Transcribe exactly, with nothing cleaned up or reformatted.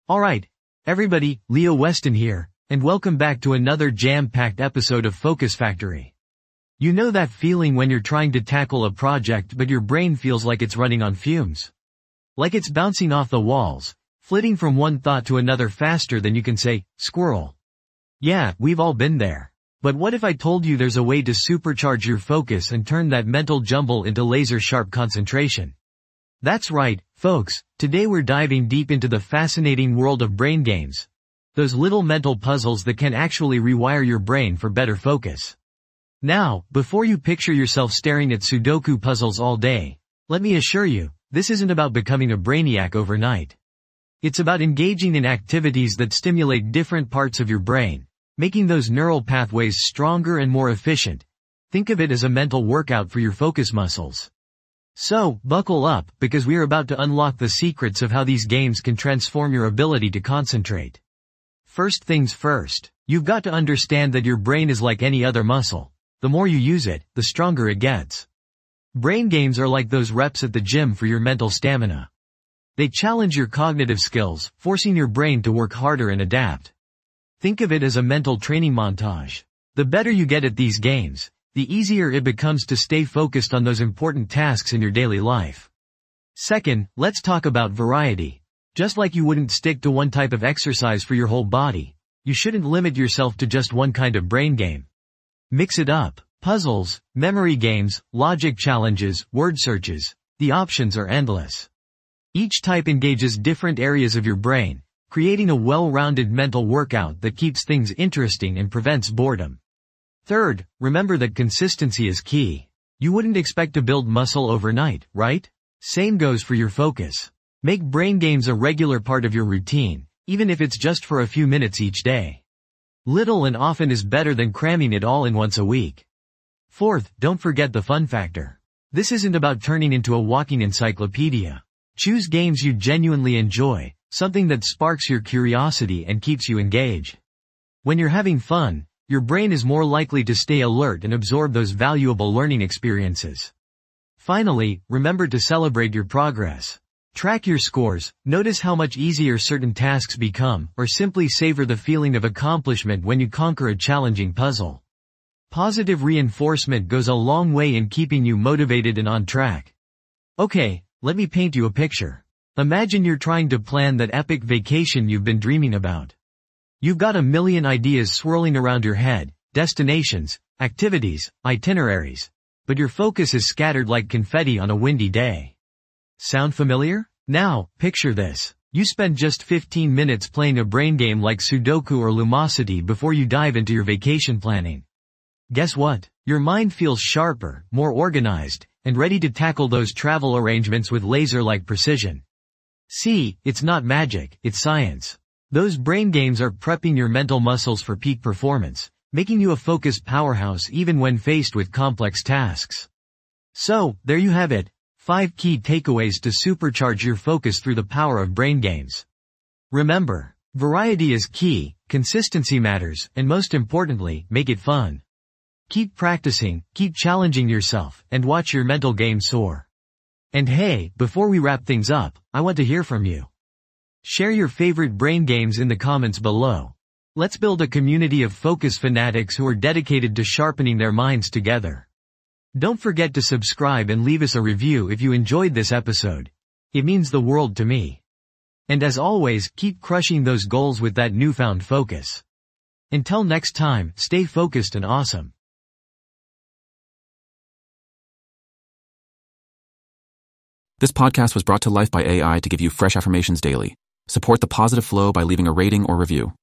Alright, everybody, Leo Weston here, and welcome back to another jam-packed episode of Focus Factory. You know that feeling when you're trying to tackle a project but your brain feels like it's running on fumes? Like it's bouncing off the walls, flitting from one thought to another faster than you can say, squirrel. Yeah, we've all been there. But what if I told you there's a way to supercharge your focus and turn that mental jumble into laser-sharp concentration? That's right, folks, today we're diving deep into the fascinating world of brain games. Those little mental puzzles that can actually rewire your brain for better focus. Now, before you picture yourself staring at Sudoku puzzles all day, let me assure you, this isn't about becoming a brainiac overnight. It's about engaging in activities that stimulate different parts of your brain, making those neural pathways stronger and more efficient. Think of it as a mental workout for your focus muscles. So, buckle up, because we are about to unlock the secrets of how these games can transform your ability to concentrate. First things first, you've got to understand that your brain is like any other muscle. The more you use it, the stronger it gets. Brain games are like those reps at the gym for your mental stamina. They challenge your cognitive skills, forcing your brain to work harder and adapt. Think of it as a mental training montage. The better you get at these games, the easier it becomes to stay focused on those important tasks in your daily life. Second, let's talk about variety. Just like you wouldn't stick to one type of exercise for your whole body, you shouldn't limit yourself to just one kind of brain game. Mix it up. Puzzles, memory games, logic challenges, word searches. The options are endless. Each type engages different areas of your brain, creating a well-rounded mental workout that keeps things interesting and prevents boredom. Third, remember that consistency is key. You wouldn't expect to build muscle overnight, right? Same goes for your focus. Make brain games a regular part of your routine, even if it's just for a few minutes each day. Little and often is better than cramming it all in once a week. Fourth, don't forget the fun factor. This isn't about turning into a walking encyclopedia. Choose games you genuinely enjoy, something that sparks your curiosity and keeps you engaged. When you're having fun, your brain is more likely to stay alert and absorb those valuable learning experiences. Finally, remember to celebrate your progress. Track your scores, notice how much easier certain tasks become, or simply savor the feeling of accomplishment when you conquer a challenging puzzle. Positive reinforcement goes a long way in keeping you motivated and on track. Okay, let me paint you a picture. Imagine you're trying to plan that epic vacation you've been dreaming about. You've got a million ideas swirling around your head, destinations, activities, itineraries. But your focus is scattered like confetti on a windy day. Sound familiar? Now, picture this. You spend just fifteen minutes playing a brain game like Sudoku or Lumosity before you dive into your vacation planning. Guess what? Your mind feels sharper, more organized, and ready to tackle those travel arrangements with laser-like precision. See, it's not magic, it's science. Those brain games are prepping your mental muscles for peak performance, making you a focused powerhouse even when faced with complex tasks. So, there you have it. Five key takeaways to supercharge your focus through the power of brain games. Remember, variety is key, consistency matters, and most importantly, make it fun. Keep practicing, keep challenging yourself, and watch your mental game soar. And hey, before we wrap things up, I want to hear from you. Share your favorite brain games in the comments below. Let's build a community of focus fanatics who are dedicated to sharpening their minds together. Don't forget to subscribe and leave us a review if you enjoyed this episode. It means the world to me. And as always, keep crushing those goals with that newfound focus. Until next time, stay focused and awesome. This podcast was brought to life by A I to give you fresh affirmations daily. Support the positive flow by leaving a rating or review.